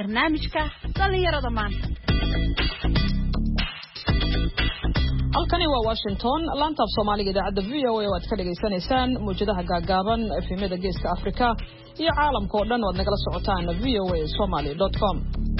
barnaamijka dhalinyarada maanta. halkani waa Washington laanta Soomaaliga idaacada VOA oo aad ka dhageysanaysaan muujadaha gaagaaban efemada geeska Afrika iyo caalamka oo dhan oo nagala socotaan voasomali.com.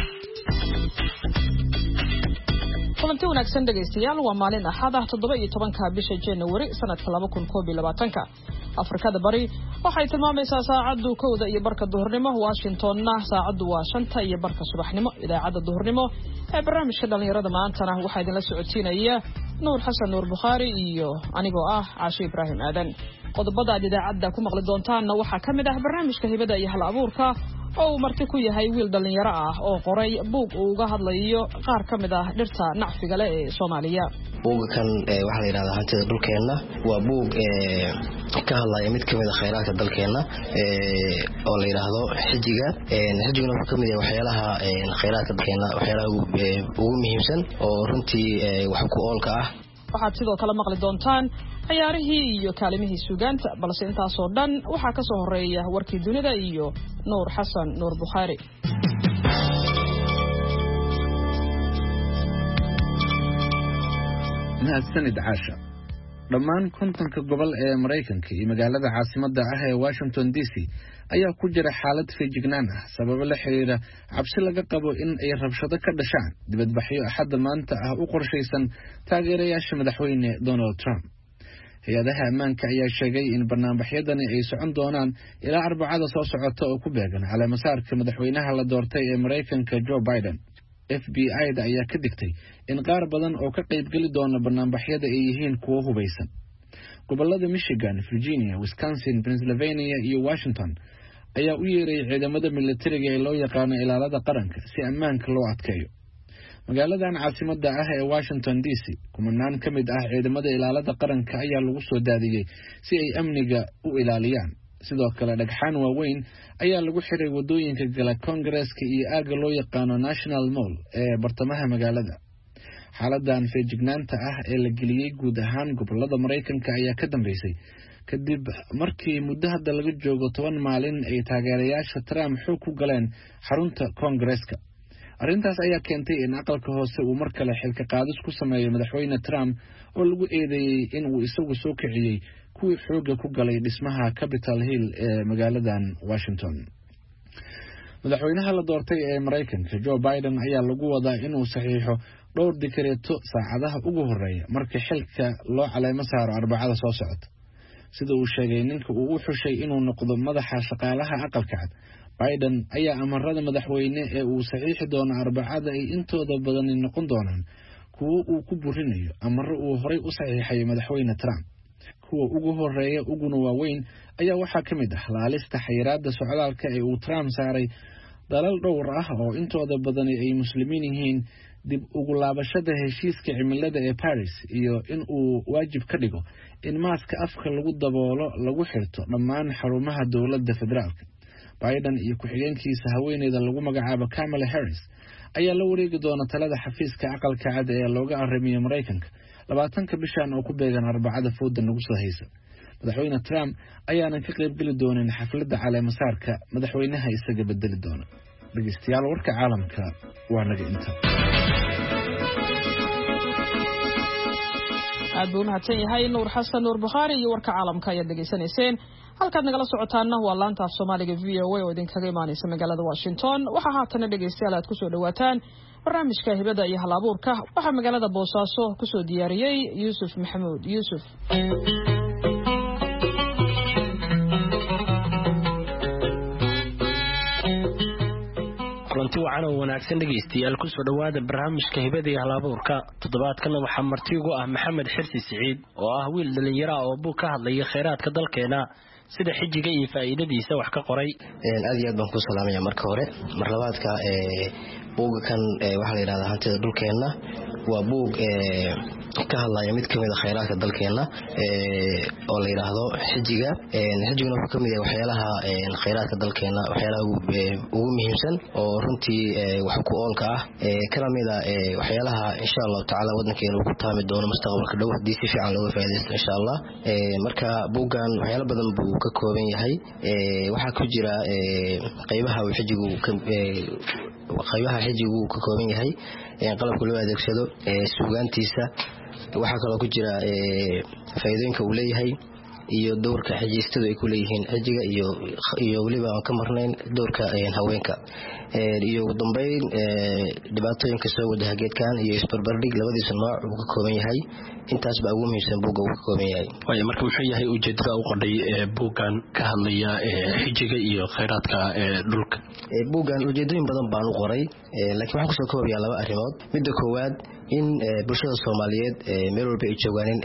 kulanti wanaagsan dhageystayaal waa maalin Axad ah 17 bisha January sanadka 2021. Afrikada bari waxay tilmaamaysaa saacadu 1 iyo barka duhurnimo, Washingtonna saacadu waa 5 iyo barka subaxnimo. Idaacada duhurnimo ee barnaamijka dhalinyarada maantana waxaa idin la socodsiinaya Nuur Xasan Nuur Bukhari iyo anigoo ah Caashi Ibrahim Aadan. qodobada idaacada ku maqli doontaana waxaa kamid ah barnaamijka hibada iyo hal abuurka oo marti ku yahay wiil dhalinyaro ah oo qoray buug uu uga hadlayo qaar kamid ah dhirta nacfiga leh ee Soomaaliya. buugkan waxa la yiraahdaa hantida dhulkeena waa buug ka hadlaya mid kamid ah kheyraadka dalkeena oo la yiraahdo xijiga. xijiguna wuxuu kamid yahay waxyaalaha kheyraadka dalkeena waxyaalaha ugu muhiimsan oo runtii wax ku oolka ah. waxaad sidoo kale maqli doontaan ciyaarihii iyo kaalimihii suugaanta, balse intaas oo dhan waxaa ka soo horeeya warkii dunida iyo Nuur Xasan Nuur Bukhari. mahadsanid Caasha. dhammaan kontonka gobol ee Mareykanka iyo magaalada caasimadda ah ee Washington DC ayaa ku jira xaalad feejignaan ah sababo la xiriira cabsi laga qabo in ay rabshado ka dhashaan dibadbaxyo Axadda maanta ah u qorshaysan taageerayaasha madaxweyne Donald Trump. hay'adaha ammaanka ayaa sheegay in barnaamijyadani ay socon doonaan ilaa Arbacada soo socota oo ku beegan caleemasaarka madaxweynaha la doortay ee Mareykanka Joe Biden. FBI-da ayaa ka digtay in qaar badan oo ka qaybgeli doona barnaamijyada ay yihiin kuwo hubeysan. gobolada Michigan, Virginia, Wisconsin, Pennsylvania iyo Washington ayaa u yeeray ciidamada militariga ee loo yaqaan ilaalada qaranka si ammaanka loo adkeeyo. magaaladan caasimadda ah ee Washington DC kumanaan kamid ah ciidamada ilaalada qaranka ayaa lagu soo daadiyay si ay amniga u ilaaliyaan. sidoo kale dhagxaan waaweyn ayaa lagu xiray wadooyinka gala Congress-ka iyo aaga loo yaqaan National Mall ee bartamaha magaalada. xaaladan feejignaanta ah ee la geliyay guud ahaan gobolada Mareykanka ayaa ka dambeysay kadib markii muddo hadda laga joogo 10 maalin ay taageerayaasha Trump xoog ku galeen xarunta Congress-ka. arrintaas ayaa keentay in aqalka hoose uu mar kale xilka qaadis ku sameeyo madaxweyne Trump oo lagu eedeeyay in uu isagu soo kiciyay kuwii xooga ku galay dhismaha Capitol Hill ee magaaladan Washington. madaxweynaha la doortay ee Mareykanka Joe Biden ayaa lagu wadaa inuu saxiixo dhowr dikreeto saacadaha ugu horeeya marka xilka loo caleemo saaro Arbacada soo socota. sida uu sheegay ninka uu u xushay inuu noqdo madaxa shaqaalaha aqalka cad, Biden ayaa amarada madaxweyne ee uu saxiixi doono Arbacada ay intooda badan noqon doonaan kuwo uu ku burinayo amaro uu horey u saxiixay madaxweyne Trump. kuwa ugu horeeya uguna waaweyn ayaa waxaa kamid ah laalista xayiraadda socdaalka ee uu Trump saaray dalal dhowr ah oo intooda badan ay muslimiin yihiin, dib ugu laabashada heshiiska cimilada ee Paris iyo in uu waajib ka dhigo in maaska afka lagu daboolo lagu xirto dhammaan xarumaha dowladda federaalka. Biden iyo ku-xigeenkiisa haweeneyda lagu magacaabo Kamala Harris ayaa la wareegi doona talada xafiiska aqalka cad ee looga arrimiyo Mareykanka 20 bishan oo ku beegan Arbacada fooda nagu soo haysa. madaxweyne Trump ayaanan ka qaybgeli doonin xafladda caleemasaarka madaxweynaha isaga bedeli doona. dhageystayaal warka caalamka waa naga inta. aad buu mahadsan yahay Nuur Xasan Nuur Bukhari iyo warka caalamka ayaad dhageysanayseen. halkaad nagala socotaana waa laanta Soomaaliga VOA oo idinkaga imaanaysa magaalada Washington. waxaa haatan dhageystayaal aad ku soo dhawaataan barnaamijka hibada iyo hal abuurka. waxaa magaalada Boosaaso ku soo diyaariyay Yuusuf Maxamuud Yuusuf. kulanti wacan oo wanaagsan dhageystayaal ku soo dhawaada barnaamijka hibada iyo hal abuurka. toddobaadkan waxaa marti ugu ah Maxamed Xirsi Siciid oo ah wiil dhalinyaro ah oo buug ka hadlaya kheyraadka dalkeena sida xijiga iyo faa'iidadiisa wax ka qoray. aad iyo aad baan ku salaamayaa marka hore. mar labaadka buugkan waxa la yiraahdaa hantida dhulkeena waa buug ka hadlaya mid kamid ah kheyraadka dalkeena oo la yiraahdo xijiga. xijiguna wuxuu kamid yahay waxyaalaha kheyraadka dalkeena waxyaalaha ugu muhiimsan oo runtii wax ku oolka ah kana mid ah waxyaalaha insha Allah taala wadankeena uu ku taami doono mustaqbalka dhow hadii si fiican looga faa'iideysto insha Allah. marka buuggan waxyaalo badan buu ka kooban yahay. waxa ku jira qaybaha xijigu qaybaha xijigu ka kooban yahay qalabka loo adeegsado suugaantiisa waxa kale ku jira faa'iidooyinka uu leeyahay iyo doorka xijistadu ay ku leeyihiin xijiga iyo waliba aan ka marnayn doorka haweenka iyo ugu dambeyn dhibaatooyinka soo wajaha geedkan iyo isbarbardhig labadiisa nooc uu ka kooban yahay intaas baa ugu muhiimsan buugga uu ka kooban yahay waayo marka muxuu yahay ujeedada u qodhay buuggan ka hadlaya xijiga iyo kheyraadka dhulka buuggan ujeedooyin badan baan u qoray laakiin waxaan kusoo koobayaa laba arrimood midda koowaad in bulshada Soomaaliyeed meel walba ay joogaan in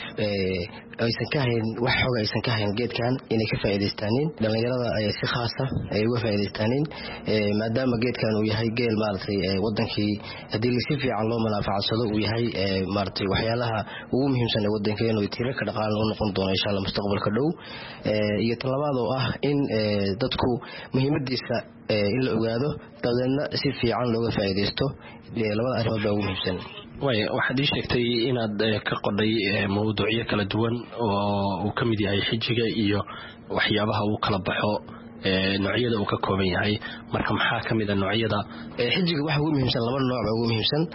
aysan ka hayn wax xog aysan ka hayn geedkan inay ka faa'iideystaan dhalinyarada ay si khaas ah ay uga faa'iideystaan maadaama geedkan uu yahay geel maartay wadankii hadii si fiican loo manaafacadsado uu yahay maartay waxyaalaha ugu muhiimsan ee wadankeena oo tiirka ka dhaqaale u noqon doono insha Allah mustaqbalka dhow iyo talabaad oo ah in dadku muhiimadiisa in la ogaado dadna si fiican looga faa'iideysto labada arrimood baa ugu muhiimsan waxaad ii sheegtay inaad ka qodhay mawduucyo kala duwan oo uu ka mid yahay xijiga iyo waxyaabaha uu kala baxo noocyada uu ka kooban yahay marka maxaa ka mid ah noocyada xijiga waxa ugu muhiimsan laba nooc baa ugu muhiimsan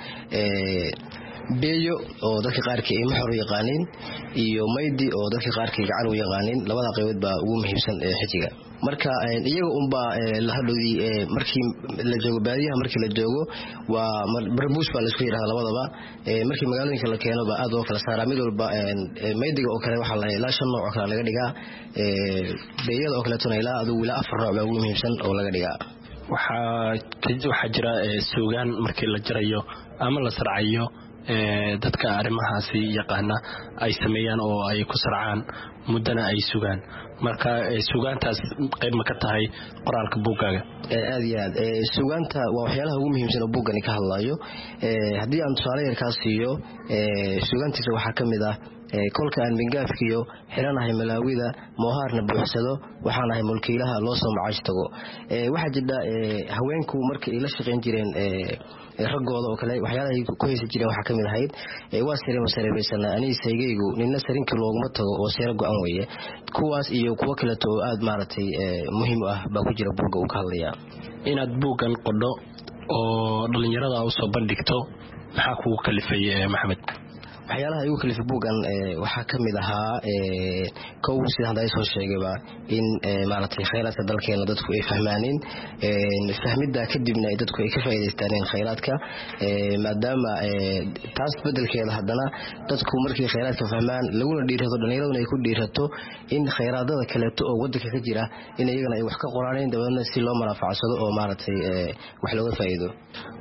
beeyo oo dadka qaarkii ay maxor yaqaaniin iyo maydi oo dadka qaarkii gacan u yaqaaniin labada qaybood baa ugu muhiimsan xijiga marka iyaga unba la hadhoodii markii la joogo baadiyaha markii la joogo waa barbuus baa la isku yiraahdaa labadaba markii magaalooyinka la keeno baa aad oo kala saaraa mid walba maydiga oo kale waxa la ilaa 5 nooc oo kale laga dhigaa beeyada oo kale tuna ilaa aduu ilaa 4 nooc baa ugu muhiimsan oo laga dhigaa waxa jira suugaan markii la jarayo ama la sarcayo dadka arrimahaasi yaqaana ay sameeyaan oo ay ku sarcaan muddana ay sugaan marka suugaantaas qayb ma ka tahay qoraalka buuggaaga aad iyo aad suugaanta waa waxyaalaha ugu muhiimsan oo buuggani ka hadlayo haddii aan tusaale yar ka siiyo suugaantiisa waxaa ka mid ah kolka aan bingaafkiyo xiranahay malaawida moohaarna buuxsado waxaan ahay mulkiilaha loo soo macaash tago waxaa jira haweenku markii ay la shaqayn jireen ragooda oo kale waxyaalaha ay ku haysan jireen waxaa ka mid ahayd waa sareemaysanaa aniga saygaygu ninna sarinkii looguma tago oo seero go'an weeye kuwaas iyo kuwo kaleeto oo aad maaragtay muhiim ah baa ku jira buugga uu ka hadlayaa inaad buuggan qodho oo dhalinyarada u soo bandhigto maxaa kugu kalifay maxamed waxyaalaha igu kalifay buuggan waxaa ka mid ahaa kow sida hadda ay soo sheegayba in maaragtay kheyraadka dalkeena dadku ay fahmaaneen fahmidda kadibna dadku ay ka faa'iideystaan kheyraadka maadaama taas bedelkeeda haddana dadku markii kheyraadka fahmaan laguna dhiirado dhalinyarada ay ku dhiirato in kheyraadada kaleeto oo wadanka ka jira in iyagana ay wax ka qoraaneen dabadna si loo manaafacsado oo maaragtay wax looga faa'iido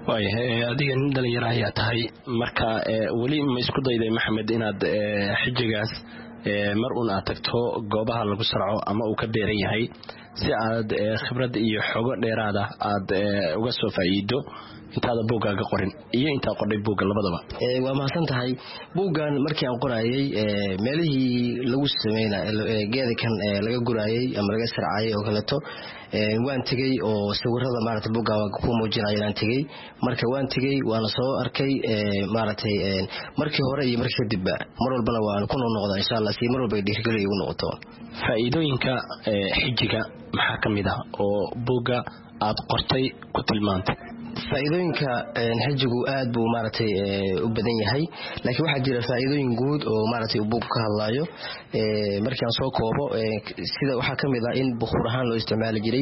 adiga nin dhalinyaro ayaa tahay marka weli ma isku dayday maxamed inaad xijigaas mar uun aad tagto goobaha lagu sarco ama uu ka beeran yahay si aad khibrad iyo xogo dheeraada aad uga soo faa'iido intaada buuggaaga qorin iyo intaa qodhay buugga labadaba waa mahadsan tahay buuggan markii aan qorayay meelihii lagu sameeyay geedakan laga gurayay ama laga sarcayay oo kaleeto waan tagay oo sawirada maaragtay buugga ku muujinayay aan tagay marka waan tagay waana soo arkay maaragtay markii hore iyo markii kadib mar walbana waan ku noqdaa insha Allah si mar walba dhiirigeliyo ugu noqoto faa'iidooyinka xijiga maxaa ka mid ah oo buugga aad qortay ku tilmaantay faa'iidooyinka xijigu aad buu maaragtay u badan yahay laakiin waxaa jira faa'iidooyin guud oo maaragtay buug ka hadlayo markii aan soo koobo sida waxaa ka mid ah in bukhur ahaan loo isticmaali jiray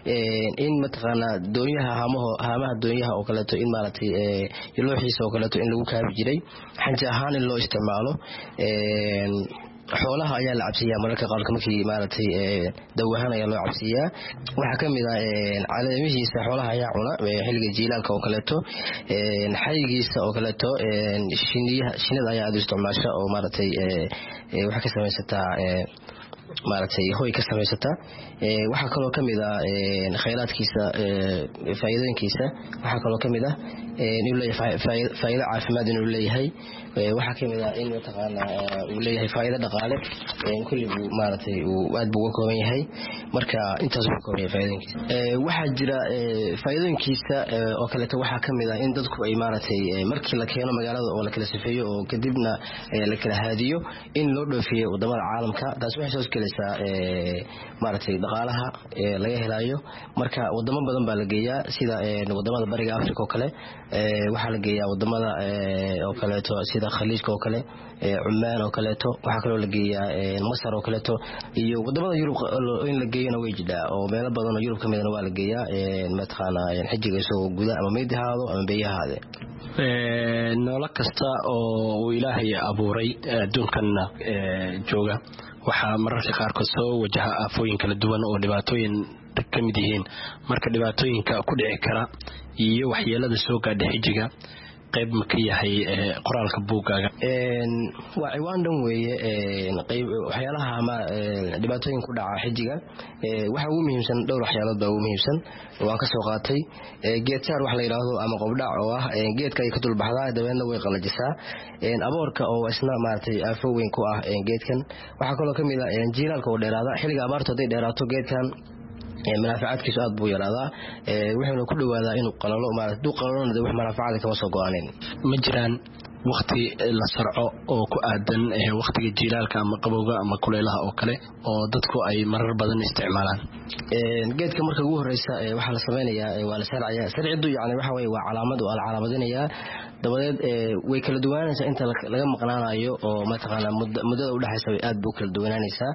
in mataqaanaa doonyaha haamaha doonyaha oo kaleeto in maaragtay looxiisa oo kaleeto in lagu kaabi jiray xanji ahaan in loo isticmaalo xoolaha ayaa la cabsiyaa mararka qaarkood markii maaragtay dawahan ayaa loo cabsiyaa waxaa ka mid ah caleemihiisa xoolaha ayaa cuna xilliga jiilaalka oo kaleeto xaygiisa oo kaleeto shinida ayaa aad u isticmaasha oo maaragtay waxaa ka samaysataa maaragtay hoy ka samaysata waxaa kaloo ka mid ah kheyraadkiisa faa'iidooyinkiisa waxaa kaloo ka mid ah inuu leeyahay faa'iido caafimaad inuu leeyahay waxaa ka mid ah in mataqaanaa uu leeyahay faa'iido dhaqaale kulli buu maaragtay uu aad buu uga kooban yahay marka intaas uu ka kooban yahay faa'iidooyinkiisa waxaa jira faa'iidooyinkiisa oo kaleeto waxaa ka mid ah in dadku ay maaragtay markii la keeno magaalada oo la kala sifeeyo oo kadibna la kala haadiyo in loo dhoofiyo wadamada caalamka taas waxay soo gelaysaa maaragtay dhaqaalaha laga helayo marka wadamo badan baa la geeyaa sida wadamada bariga Afrika oo kale waxaa la geeyaa wadamada oo kaleeto sida Khaliijka oo kale Oman oo kaleeto waxaa kaloo la geeyaa Masar oo kaleeto iyo wadamada Yurub in la geeyana way jiraa oo meelo badan oo Yurub kamidna waa la geeyaa mataqaana xijiga soo guda ama meedahaado ama beeyahaade noola kasta oo Ilaahay abuuray adduunkan jooga waxa mararka qaarkood soo wajaha aafooyin kala duwan oo dhibaatooyin ka mid yihiin marka dhibaatooyinka ku dhici kara iyo waxyeelada soo gaadhay xijiga qayb ma ka yahay qoraalka buugaaga waa ciwaan dhan weeye qayb waxyaalaha ama dhibaatooyin ku dhaca xijiga waxa ugu muhiimsan dhowr waxyaalood baa ugu muhiimsan waan ka soo qaatay geedsaar wax la yiraahdo ama qobdhac oo ah geedka ay ka dulbaxdaa dabeedna way qalajisaa aboorka oo isna maartay aafo weyn ku ah geedkan waxa kaloo kamid ah jiilaalka oo dheeraada xilliga abaarta haday dheeraato geedkan manaafacaadkiisu aad buu yaraadaa wuxuuna ku dhawaadaa inuu qalalo maaragtay qalaloonada wax manaafacaad kama soo go'aaneen ma jiraan waqti la sarco oo ku aadan waqtiga jiilaalka ama qabowga ama kuleelaha oo kale oo dadku ay marar badan isticmaalaan geedka marka ugu horeysa waxa la sameeyaa waa la sarciyaa sarcidu yaani waxa way waa calaamad oo calaamadinaya dabadeed way kala duwanaanaysaa inta laga maqnaanayo oo mataqaana muddada u dhaxaysa way aad buu kala duwanaanaysaa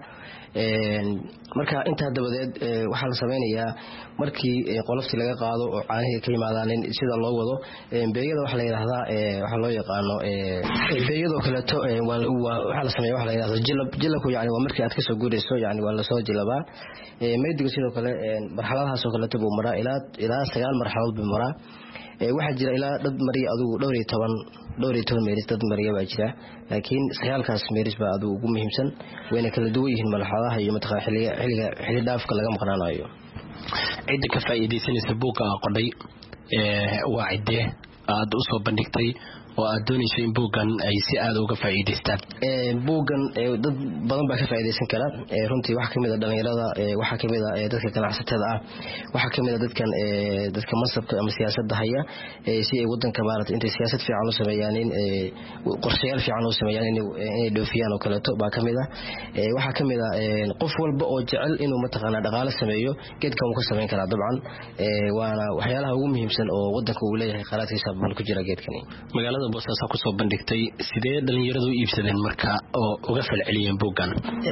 marka inta dabadeed waxa la sameeyaa markii qolofti laga qaado oo caanaha ka yimaadaan sida loo wado beeyada waxa la yiraahdaa waxa loo yaqaano beeyado kale to waxa la sameeyaa waxa la yiraahdaa jilabku yaani waa markii aad ka soo guurayso yaani waa la soo jilabaa meediga sidoo kale marxaladahaas oo kale tuu maraa ilaa 9 marxaladood buu maraa waxa jira ilaa dad mariya adigu dhowr iyo toban meeris dad mariya baa jira laakiin sagaalkaas meeris baa adigu ugu muhiimsan wayna kala duwan yihiin marxaladaha iyo mataqaan xilli dhaafka laga maqnaanayo cid ka faa'iideysanaysa buugga qodhay waa cidee aad u soo bandhigtay oo aad doonayso in buuggan ay si aad uga faa'iideystaan buuggan dad badan baa ka faa'iideysan kara runtii waxa kamid ah dhalinyarada waxa kamid ah dadka ganacsatada ah waxa kamid ah dadka masabka ama siyaasadda haya si ay wadanka maaragtay intay siyaasad fiican u sameeyaan in qorshayaal fiican u sameeyaan inay dhoofiyaan oo kale to baa kamid ah waxa kamid ah qof walba oo jecel inuu mataqaana dhaqaale sameeyo geedkan uu ka sameyn karaa dabcan waana waxyaalaha ugu muhiimsan oo wadanka uu leeyahay qaraadkiisa buu ku jira geedkani magaalada Boosaaso ku soo bandhigtay sidee dhalinyaradu u iibsadeen marka oo uga falceliyeen buuggan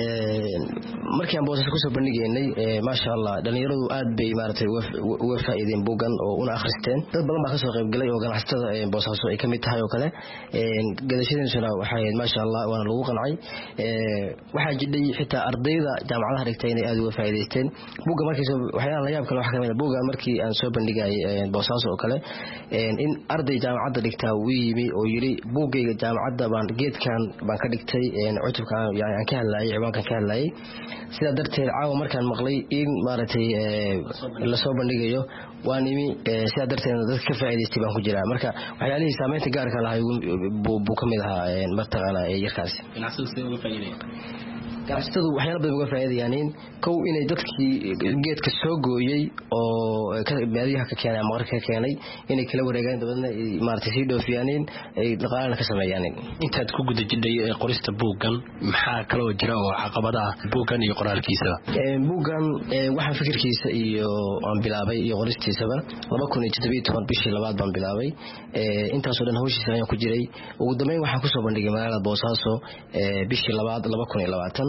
markii aan Boosaaso ku soo bandhigeynay ma sha Allah dhalinyaradu aad bay maartay uga faa'iideen buuggan oo una akhristeen dad badan baa ka soo qayb galay oo ganacsatada Boosaaso ay kamid tahay oo kale gadashadiisuna waxay ma sha Allah waana lagu qancay waxa jiray xitaa ardayda jaamacadaha dhigtay inay aad uga faa'iideysteen buugga markii waxyaalaha la yaab kale waxa kamid ah buugga markii aan soo bandhigay Boosaaso oo kale in arday jaamacadda dhigtaa oo yiri buugayga jaamacadda baan geedkan baan ka dhigtay cutubkan yaani aan ka hadlayay ciwaankan ka hadlayay sida darteed caawa markaan maqlay in maaragtay la soo bandhigayo waan imi sida darteed dadka ka faa'iideystay baan ku jiraa marka waxyaalihii saameynta gaarka lahayd buu kamid ahaa mataqaana yarkaas ganacsatadu waxyaalo badan uga faa'iidayaan kow inay dadkii geedka soo gooyay oo baadiyaha ka keenay ama qarka ka keenay inay kala wareegaan dabadna maartay si dhoofiyaan ay dhaqaalaha ka sameeyaan intaad ku guda jidhay qorista buuggan maxaa kale oo jira oo caqabadaha buuggan iyo qoraalkiisa buuggan waxa fikirkiisa iyo aan bilaabay iyo qoristiisaba 2017 bishii labaad baan bilaabay intaas oo dhan hawshiisa ayaan ku jiray ugu dambeyn waxaan ku soo bandhigay magaalada Boosaaso bishii labaad 2020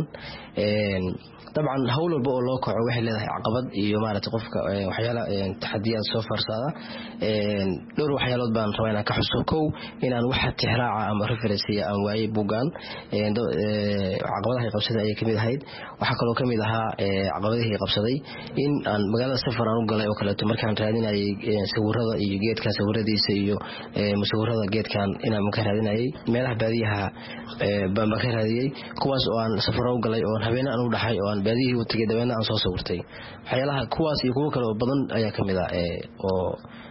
طبعا hawl walba oo loo kaco waxay leedahay caqabad iyo maaragtay qofka waxyaala taxadiyaad soo farsada dhowr waxyaalood baan rabaa inaan ka xuso kow inaan waxa tixraaca ama reference aan waayay buugan caqabadaha qabsaday ay kamid ahayd waxa kaloo kamid ahaa caqabadihii qabsaday in aan magaalada safar aan u galay oo kale markaan raadinayay sawirada iyo geedkan sawiradiisa iyo musawirada geedkan inaan ka raadinayay meelaha baadiyaha baan ka raadiyay kuwaas oo aan safar u galay oo habeen aan u dhaxay oo baadiyii u tagay dabeena aan soo sawirtay waxyaalaha kuwaas iyo kuwa kale oo badan ayaa kamid ah oo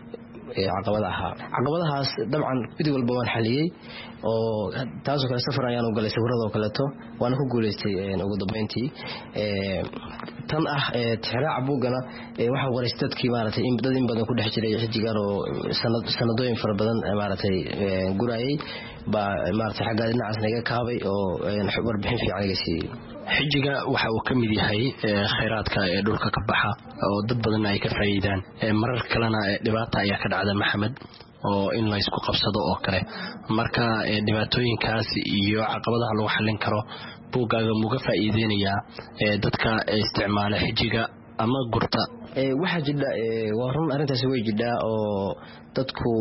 caqabadahaas dabcan mid walba waan xaliyay oo taasoo kale safar ayaan u galay sawirada oo kaleeto waan ku guuleystay ugu dambeyntii tan ah tixraaca buugana waxaan qoray dadkii maaragtay in badan ku dhex jiray xijigan oo sanadooyin fara badan maaragtay gurayay baa maaragtay xagga dhinacaas naga kaabay oo warbixin fiican iga siiyay xijiga waxa uu ka mid yahay khayraadka ee dhulka ka baxa oo dad badan ay ka faa'iidaan marar kalena dhibaata ayaa ka dhacda maxamed oo in la isku qabsado oo kale marka dhibaatooyinkaas iyo caqabadaha lagu xallin karo buugaaga muga faa'iideynaya dadka isticmaala xijiga ama gurta waxa jidha waa run arintaas way jidhaa oo dadku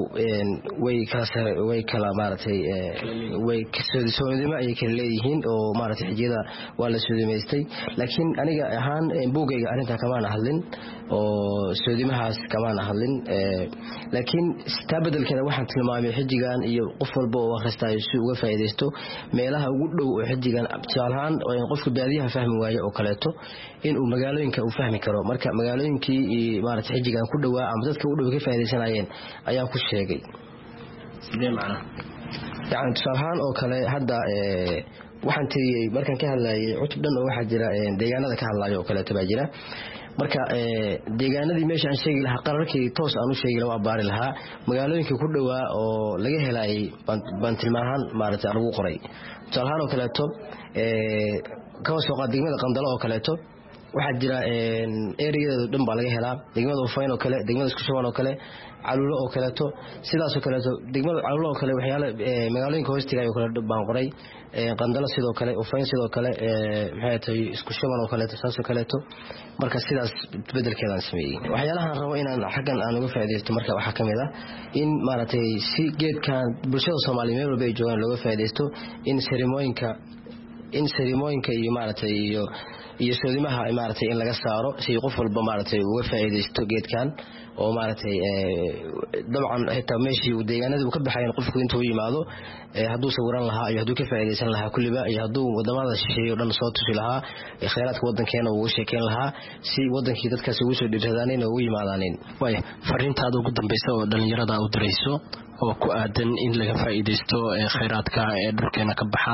way kala maaragtay way soodima ay kala leeyihiin oo maaragtay xijiyada waa la soodimaystay laakiin aniga ahaan buugayga arintaa kamaan hadlin oo soodimahaas kamaan hadlin laakiin taa bedelkeeda waxaan tilmaamay xijigan iyo qof walba oo akhristayo si uga faa'iideysto meelaha ugu dhow oo xijigan tusaalahaan qofka baadiyaha fahmi waayo oo kaleeto inuu magaalooyinka uu fahmi karo marka magaalooyinkii maaragtay xijigan ku dhawaa ama dadka u dhow ka faa'iideysanayeen ayaa ku sheegay sidee macna yani tusaalahaan oo kale hadda waxaan tiriyey markaan ka hadlayay cutub dhan oo waxaa jira deegaanada ka hadlayo oo kaleeto baa jira marka deegaanadii meesha aan sheegi lahaa qararkii toos aan u sheegi lahaa waa baari lahaa magaalooyinkii ku dhawaa oo laga helayay baan tilmaanahaan maaragtay lagu qoray tusaalahaan oo kaleeto kaba soo qaad degmada qandalo oo kaleeto waxaa jira ereyadeedu dhan baa laga helaa degmada ufayn oo kale degmada isku shuban oo kale caluulo oo kaleeto sidaasoo kaleeto degmada caluulo oo kale waxyaala magaalooyinka hoostiga ayoo kale baan qoray qandalo sidoo kale ufayn sidoo kale maxay tahay isku shuban oo kaleeto saasoo kaleeto marka sidaas bedelkeedaan sameeyey waxyaalahan rabo inaan xaggan aan uga faa'iideysto marka waxaa ka mid ah in maaragtay si geedkan bulshada Soomaaliyeed meel walba ay joogaan looga faa'iideysto in cerimooyinka iyo maaragtay iyo soodimaha maaragtay in laga saaro si qof walba maaragtay uga faa'iideysto geedkan oo maaragtay dabcan xitaa meeshii uu deegaanada uu ka baxayn qofku intuu yimaado hadduu sawiran lahaa iyo hadduu ka faa'iideysan lahaa kulliba iyo hadduu wadamada shisheeye oo dhan soo tusi lahaa khayraadka wadankeena uu sheekeyn lahaa si wadankii dadkaasi ugu soo dhiirradaanin oo u yimaadaanin way fariintaada ugu dambaysa oo dhalinyarada u dirayso oo ku aadan in laga faa'iideysto khayraadka ee dhulkeena ka baxa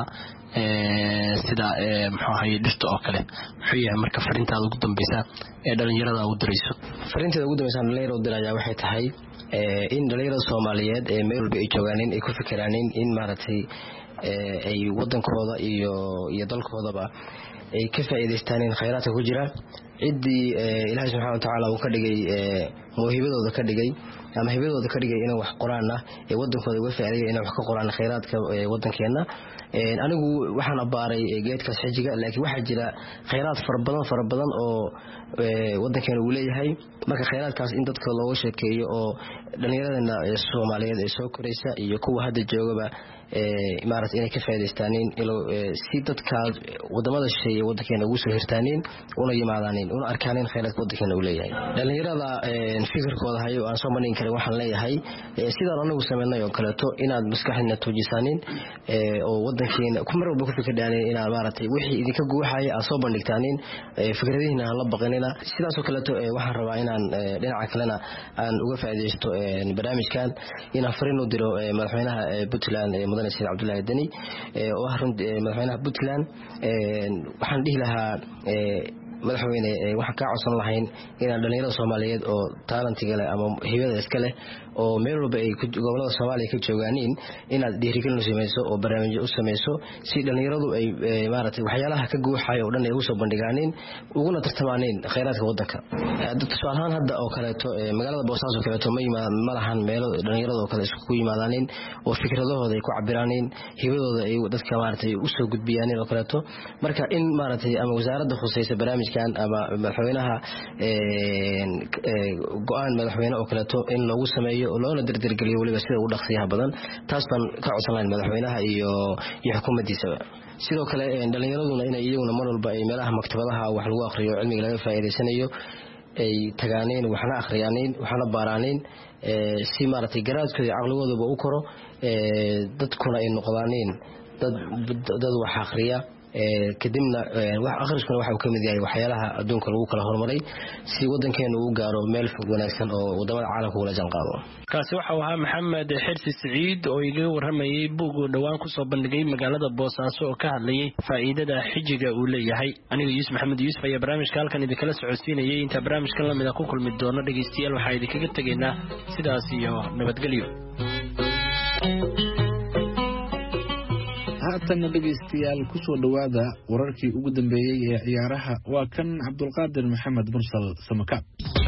sida muxuu ahaay dhirta oo kale muxuu yahay marka fariintaada ugu dambaysa ee dhalinyarada u dirayso fariinteeda ugu dambaysa dhalinyarada u diraya waxay tahay in dhalinyarada Soomaaliyeed ee meel walba ay joogaan ay ku fikiraan in maaragtay ay wadankooda iyo dalkoodaba ay ka faa'iideystaan in khayraadka ku jira cidii Ilaahay subhanahu wa ta'ala uu ka dhigay muhiibadooda ka dhigay ama hibadooda ka dhigay inay wax qoraan ee wadankooda uga faa'iideeyay inay wax ka qoraan khayraadka wadankeena anigu waxaan abaaray geedka xijiga laakiin waxa jira khayraad fara badan oo wadankeena uu leeyahay marka khayraadkaas in dadka looga sheekeeyo oo dhalinyarada Soomaaliyeed ee soo koraysa iyo kuwa hadda joogaba maaragtay inay ka faa'iideystaan si dadka wadamada shisheeye wadankeena ugu soo hirtaaneen una yimaadaan una arkaan in khayraadka wadankeena uu leeyahay dhalinyarada fikirkooda hayo aan soo marin karin waxaan leeyahay sidaan anagu sameynay oo kaleeto inaad maskaxina tuujisaanin oo wadankeena ku mar walba ku fikiraan inaad maaragtay wixii idinka guuxaya aad soo bandhigtaanin fikradihiina la baqanina sidaas oo kaleeto waxaan rabaa inaan dhinaca kalena aan uga faa'iideysto barnaamijkan inaan fariin u diro madaxweynaha Puntland mudane Said Abdullahi Dani oo ah madaxweynaha Puntland waxaan dhihi lahaa madaxweyne waxaan ka codsan lahayn inaan dhalinyarada Soomaaliyeed oo talentiga leh ama hibada iska leh oo meel walba ay gobolada Soomaaliya ka joogaaniin inaad dhiirigelin u sameeyso oo barnaamijyo u sameeyso si dhalinyaradu ay maaragtay waxyaalaha ka guuxay oo dhan ay u soo bandhigaaneen uguna tartamaaneen khayraadka wadanka tusaalahaan hadda oo kaleeto magaalada Boosaaso kaleeto ma lahan meelo dhalinyarada oo kale isku yimaadaan oo fikradahooda ay ku cabiraaneen hibadooda ay dadka maaragtay u soo gudbiyaan oo kaleeto marka in maaragtay ama wasaaradda khusaysa barnaamijkan ama madaxweynaha go'aan madaxweyne oo kaleeto in loogu sameeyo oo loona dirdirgeliyo waliba sida ugu dhaqsiyaha badan taas baan ka codsan lahayn madaxweynaha iyo xukuumaddiisa sidoo kale dhalinyaraduna inay iyaguna mar walba ay meelaha maktabadaha wax lagu akhriyo cilmiga laga faa'iideysanayo ay tagaaneen waxna akhriyaanin waxna baaraaneen si maaragtay garaadkooda caqligooda u koro dadkuna ay noqdaaneen dad wax akhriya kadibna wax akhriskuna waxa uu ka mid yahay waxyaalaha adduunka lagu kala hormaray si wadankeenu uu gaaro meel fog wanaagsan oo wadamada caalamka ula janqaado kaasi waxa uu ahaa Maxamed Xirsi Saciid oo iga waramayay buug dhawaan ku soo bandhigay magaalada Boosaaso oo ka hadlayay faa'iidada xijiga uu leeyahay aniga Yuusuf Maxamed Yuusuf ayaa barnaamijka halkan idin kala socodsiinayay inta barnaamijkan la mid ah ku kulmi doono dhageystayaal waxa idinkaga tageynaa sidaas iyo nabadgelyo haatana dhegaystayaal kusoo dhowaada wararkii ugu dambeeyey ee ciyaaraha waa kan cabdulqaadir maxamed mursal samakaab.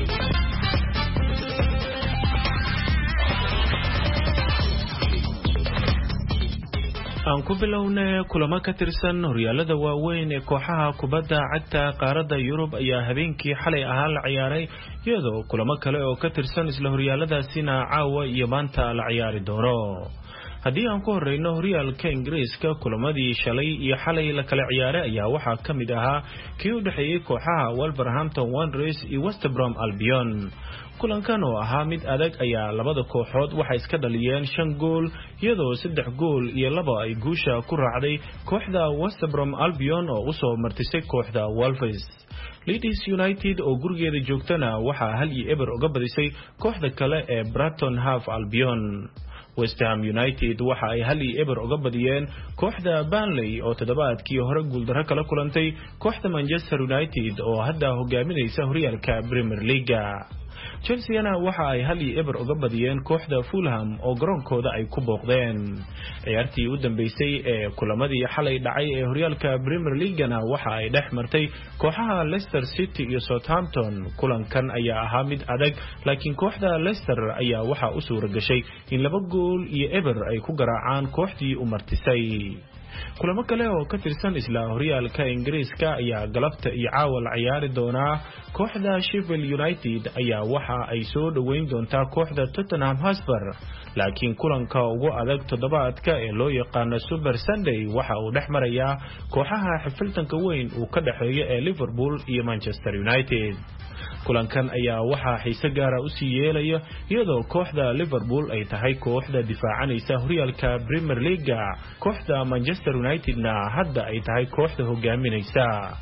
aan ku bilownay kulamo ka tirsan horyaalada waaweyn ee kooxaha kubadda cagta qaaradda Yurub ayaa habeenkii xalay ahaa la ciyaaray iyadoo kulamo kale oo ka tirsan isla horyaaladaasina caawa iyo maanta la ciyaari doono. haddii aan ku horeyno horyaalka Ingiriiska kulamadii shalay iyo xalay la kala ciyaaray ayaa waxaa ka mid ahaa kii u dhaxeeyay kooxaha Wolverhampton Wanderers iyo West Brom Albion. kulankan oo ahaa mid adag ayaa labada kooxood waxay iska dhaliyeen 5 gool iyadoo 3 gool iyo 2 ay guusha ku raacday kooxda West Brom Albion oo u soo martisay kooxda Wolves. Leeds United oo gurigeeda joogtana waxaa 1-0 uga badisay kooxda kale ee Brighton Hove Albion. West Ham United waxa ay 1-0 uga badiyeen kooxda Burnley oo toddobaadkii hore guuldarro kala kulantay kooxda Manchester United oo hadda hogaaminaysa horyaalka Premier League. Chelsea waxa ay 1-0 uga badiyeen kooxda Fulham oo garoonkooda ay ku booqdeen. ciyaartii u dambeysay ee kulamadii xalay dhacay ee horyaalka Premier League waxa ay dhex martay kooxaha Leicester City iyo Southampton. kulankan ayaa ahaa mid adag laakiin kooxda Leicester ayaa waxa u suura gashay in 2 gool iyo 0 ay ku garaacaan kooxdii u martisay. kulamo kale oo ka tirsan isla horyaalka Ingiriiska ayaa galabta iyo caawa la ciyaari doona. kooxda Sheffield United ayaa waxa ay soo dhaweyn doontaa kooxda Tottenham Hotspur laakiin kulanka ugu adag toddobaadka ee loo yaqaan Super Sunday waxa uu dhex marayaa kooxaha xifiltanka weyn uu ka dhaxeeyo ee Liverpool iyo Manchester United. kulankan ayaa waxa xiise gaara u sii yeelaya iyadoo kooxda Liverpool ay tahay kooxda difaacanaysa horyaalka Premier League kooxda Manchester United-na hadda ay tahay kooxda hogaaminaysa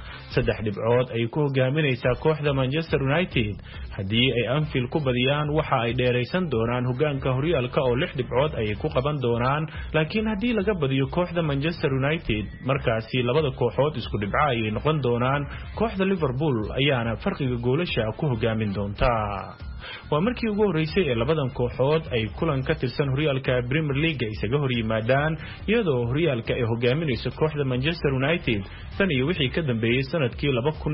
3 dhibcood ay ku hogaaminaysa kooxda Manchester United. haddii ay Anfield ku badiyaan waxa ay dheeraysan doonaan hogaanka horyaalka oo 6 dhibcood ay ku qaban doonaan laakiin haddii laga badiyo kooxda Manchester United markaasi labada kooxood isku dhibco ay noqon doonaan. kooxda Liverpool ayaana farqiga goolasha ku hogaamin doonta. waa markii ugu horeysay ee labadan kooxood ay kulan ka tirsan horyaalka Premier League isaga hor yimaadaan iyadoo horyaalka ay hogaaminayso kooxda Manchester United tan iyo wixii ka dambeeyay sanadkii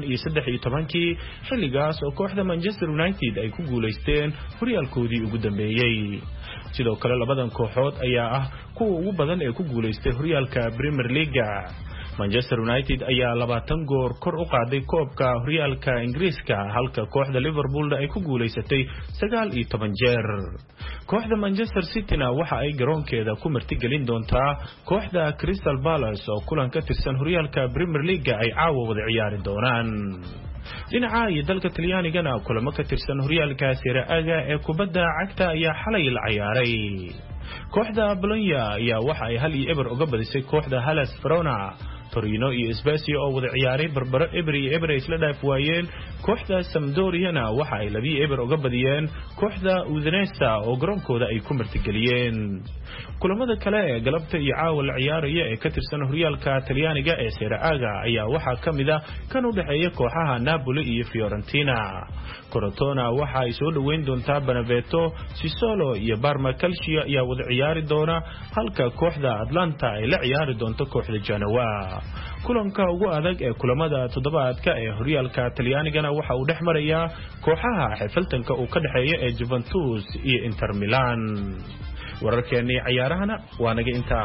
2013 xilligaas oo kooxda Manchester United ay ku guuleysteen horyaalkoodii ugu dambeeyay. sidoo kale labadan kooxood ayaa ah kuwa ugu badan ee ku guuleystay horyaalka Premier League. Manchester United ayaa 20 goor kor u qaaday koobka horyaalka Ingiriiska halka kooxda Liverpool ay ku guuleysatay 19 jeer. kooxda Manchester City-na waxa ay garoonkeeda ku martigelin doontaa kooxda Crystal Palace oo kulan ka tirsan horyaalka Premier League ay caawa wada ciyaari doonaan. dhinaca iyo dalka Talyaanigana kulamo ka tirsan horyaalka Serie A ee kubadda cagta ayaa xalay la ciyaaray. kooxda Bologna ayaa waxa ay 1-0 uga badisay kooxda Hellas Verona. Torino iyo Spezia oo wada ciyaaray barbaro Ebre isla dhaaf waayeen. kooxda Sampdoria waxa ay 2-0 uga badiyeen kooxda Udinese oo garoonkooda ay ku martigeliyeen. kulamada kale ee galabta iyo caawa la ciyaaraya ee ka tirsan horyaalka Talyaaniga ee Serie A ayaa waxa kamid ah kan u dhaxeeya kooxaha Napoli iyo Fiorentina. Crotone waxa ay soo dhaweyn doontaa Benevento. Sassuolo iyo Parma Calcio ayaa wada ciyaari doona halka kooxda Atlanta ay la ciyaari doonto kooxda Genoa. kulanka ugu adag ee kulamada toddobaadka ee horyaalka Talyaanigana waxa uu dhex marayaa kooxaha xifiltanka uu ka dhaxeeya ee Juventus iyo Inter Milan. wararkeennii ciyaarahana waa naga intaa.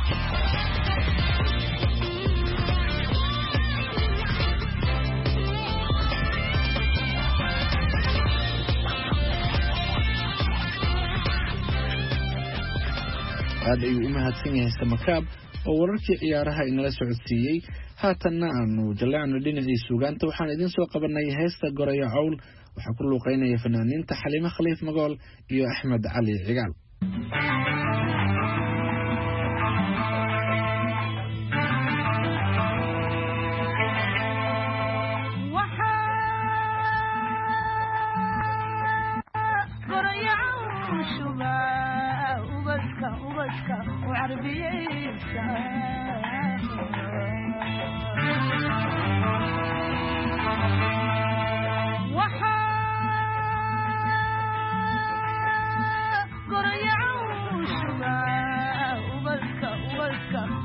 aad ayuu u mahadsan yahay Samakaab oo wararkii ciyaaraha inala socodsiiyey. haatanna aanu jaleecno dhinacii suugaanta waxaan idin soo qabanay heesta Goraya Cawl waxaa ku luuqeynaya fanaaniinta Xaliimo Khaliif Magool iyo Axmed Cali Cigaal. عربي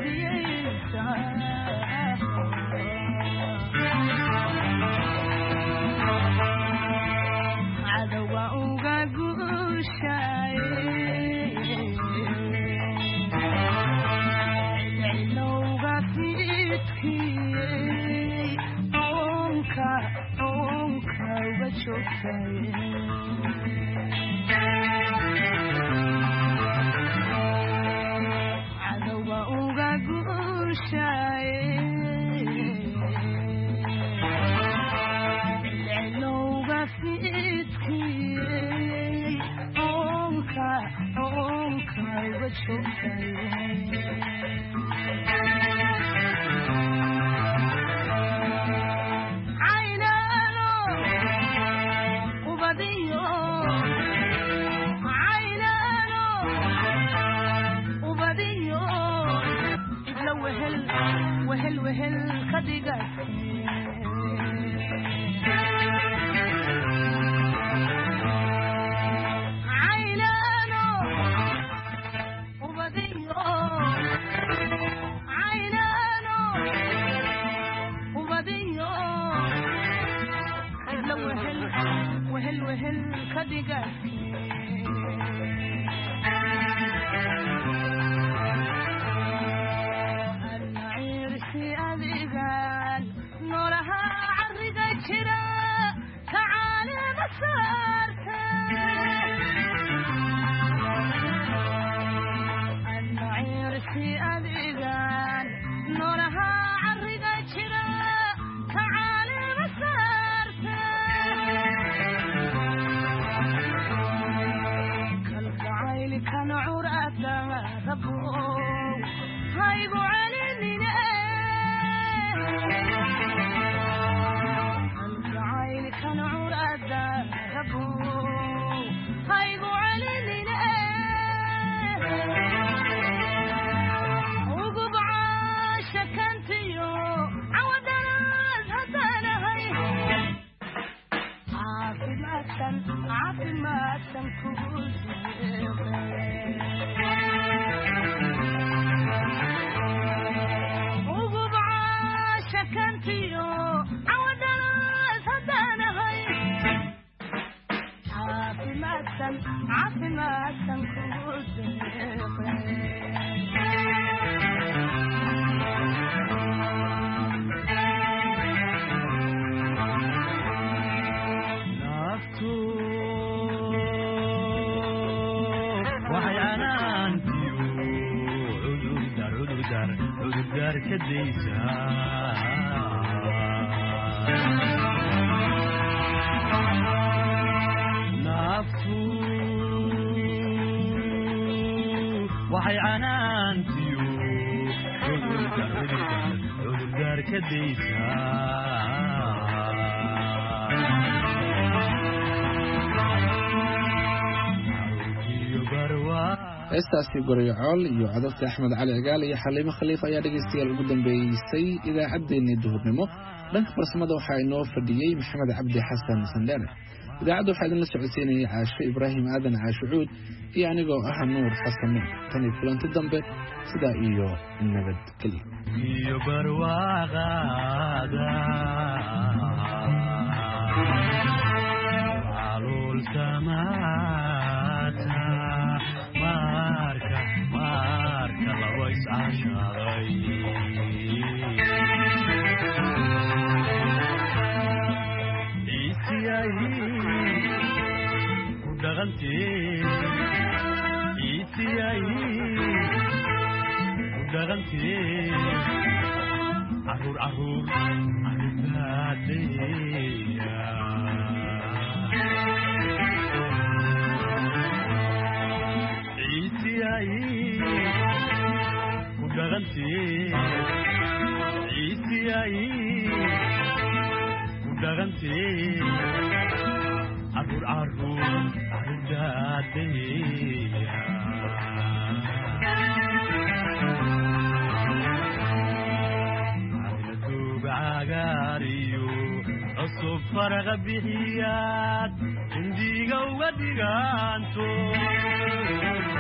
heestaasi Gorayool iyo codadka Axmed Cali Cigaal iyo Xaliimo Khaliif ayaa dhageystayaal ugu dambeeyay idaacaddeenii duhurnimo. dhanka farsamada waxaa inoo fadhiyay Maxamed Cabdi Xasan Sandane. idaacadda waxaa idinla socodsiinayay Caasho Ibraahim Aadan Caashucuud iyo anigoo ah Nuur Xasan. tan iyo kulanti dambe sidaa iyo nabadgelyo iyo barwaaqada alul samata marka labo iscaashaday فرغ بحيات عندي قوة ديغانتو